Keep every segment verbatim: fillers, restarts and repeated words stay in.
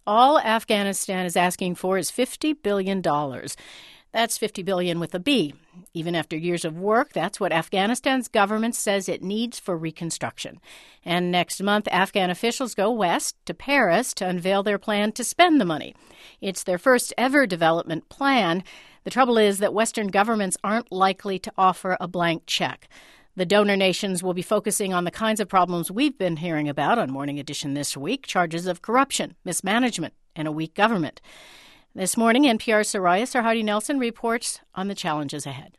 All Afghanistan is asking for is fifty billion dollars. That's fifty billion dollars with a B. Even after years of work, that's what Afghanistan's government says it needs for reconstruction. And next month, Afghan officials go west to Paris to unveil their plan to spend the money. It's their first ever development plan. The trouble is that Western governments aren't likely to offer a blank check. The donor nations will be focusing on the kinds of problems we've been hearing about on Morning Edition this week, charges of corruption, mismanagement, and a weak government. This morning, N P R's Soraya Sarhadi Nelson reports on the challenges ahead.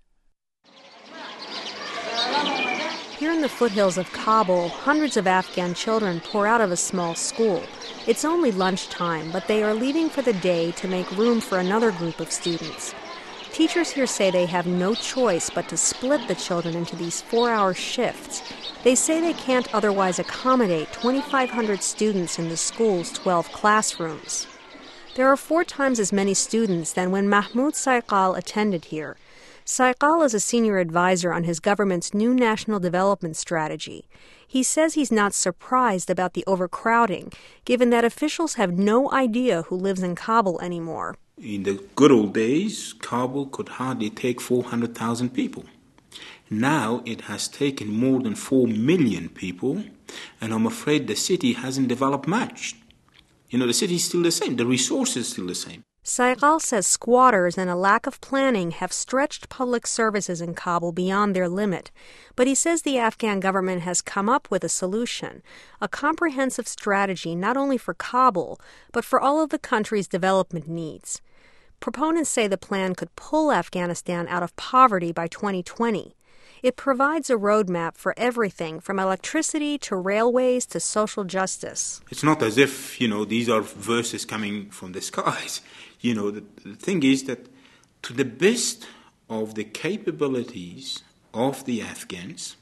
Here in the foothills of Kabul, hundreds of Afghan children pour out of a small school. It's only lunchtime, but they are leaving for the day to make room for another group of students. Teachers here say they have no choice but to split the children into these four-hour shifts. They say they can't otherwise accommodate twenty-five hundred students in the school's twelve classrooms. There are four times as many students than when Mahmoud Saikal attended here. Saikal is a senior advisor on his government's new national development strategy. He says he's not surprised about the overcrowding, given that officials have no idea who lives in Kabul anymore. In the good old days, Kabul could hardly take four hundred thousand people. Now it has taken more than four million people, and I'm afraid the city hasn't developed much. You know, the city is still the same. The resource is still the same. Saikal says squatters and a lack of planning have stretched public services in Kabul beyond their limit. But he says the Afghan government has come up with a solution, a comprehensive strategy not only for Kabul, but for all of the country's development needs. Proponents say the plan could pull Afghanistan out of poverty by twenty twenty. It provides a roadmap for everything from electricity to railways to social justice. It's not as if, you know, these are verses coming from the skies. You know, the, the thing is that to the best of the capabilities of the Afghans,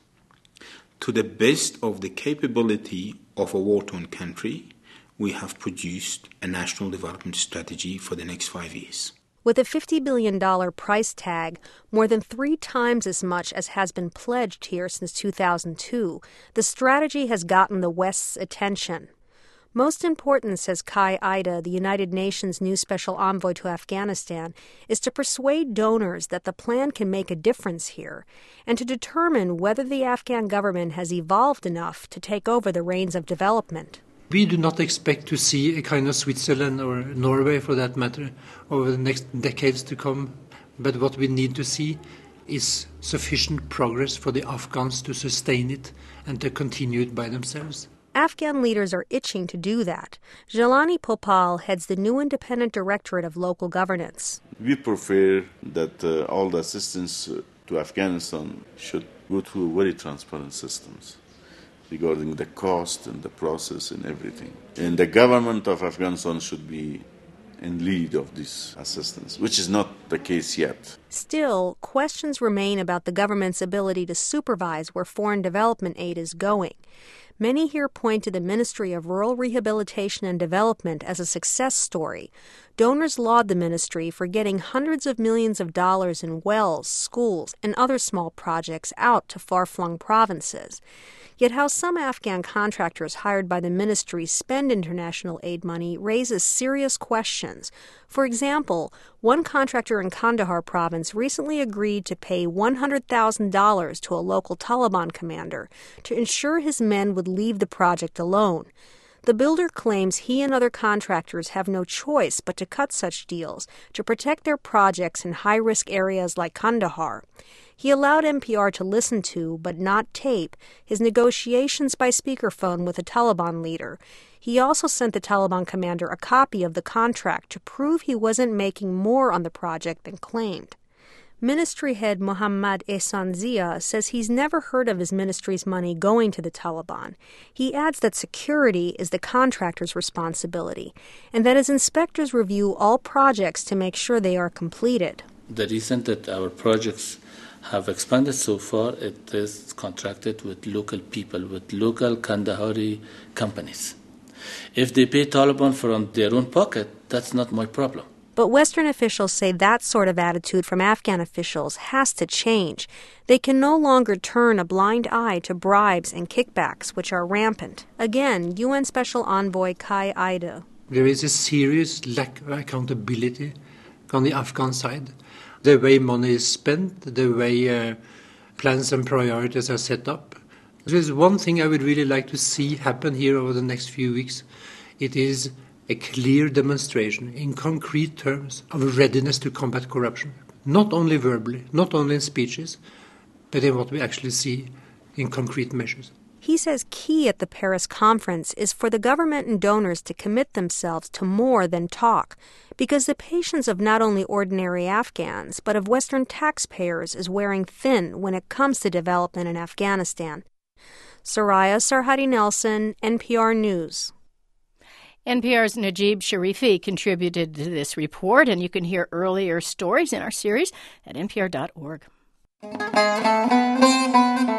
to the best of the capability of a war-torn country, we have produced a national development strategy for the next five years. With a fifty billion dollars price tag, more than three times as much as has been pledged here since two thousand two, the strategy has gotten the West's attention. Most important, says Kai Ida, the United Nations' new special envoy to Afghanistan, is to persuade donors that the plan can make a difference here and to determine whether the Afghan government has evolved enough to take over the reins of development. We do not expect to see a kind of Switzerland or Norway, for that matter, over the next decades to come. But what we need to see is sufficient progress for the Afghans to sustain it and to continue it by themselves. Afghan leaders are itching to do that. Jelani Popal heads the new Independent Directorate of Local Governance. We prefer that uh, all the assistance to Afghanistan should go through very transparent systems regarding the cost and the process and everything. And the government of Afghanistan should be in lead of this assistance, which is not the case yet. Still, questions remain about the government's ability to supervise where foreign development aid is going. Many here point to the Ministry of Rural Rehabilitation and Development as a success story. Donors laud the ministry for getting hundreds of millions of dollars in wells, schools, and other small projects out to far-flung provinces. Yet how some Afghan contractors hired by the ministry spend international aid money raises serious questions. For example, one contractor in Kandahar province recently agreed to pay one hundred thousand dollars to a local Taliban commander to ensure his men would leave the project alone. The builder claims he and other contractors have no choice but to cut such deals to protect their projects in high-risk areas like Kandahar. He allowed N P R to listen to, but not tape, his negotiations by speakerphone with a Taliban leader. He also sent the Taliban commander a copy of the contract to prove he wasn't making more on the project than claimed. Ministry head Mohammad Ehsan Zia says he's never heard of his ministry's money going to the Taliban. He adds that security is the contractor's responsibility and that his inspectors review all projects to make sure they are completed. The reason that our projects have expanded so far, it is contracted with local people, with local Kandahari companies. If they pay Taliban from their own pocket, that's not my problem. But Western officials say that sort of attitude from Afghan officials has to change. They can no longer turn a blind eye to bribes and kickbacks, which are rampant. Again, U N Special Envoy Kai Ida. There is a serious lack of accountability on the Afghan side. The way money is spent, the way uh, plans and priorities are set up. There's one thing I would really like to see happen here over the next few weeks. It is a clear demonstration in concrete terms of readiness to combat corruption. Not only verbally, not only in speeches, but in what we actually see in concrete measures. He says key at the Paris conference is for the government and donors to commit themselves to more than talk, because the patience of not only ordinary Afghans, but of Western taxpayers is wearing thin when it comes to development in Afghanistan. Soraya Sarhadi Nelson, N P R News. N P R's Najib Sharifi contributed to this report, and you can hear earlier stories in our series at N P R dot org.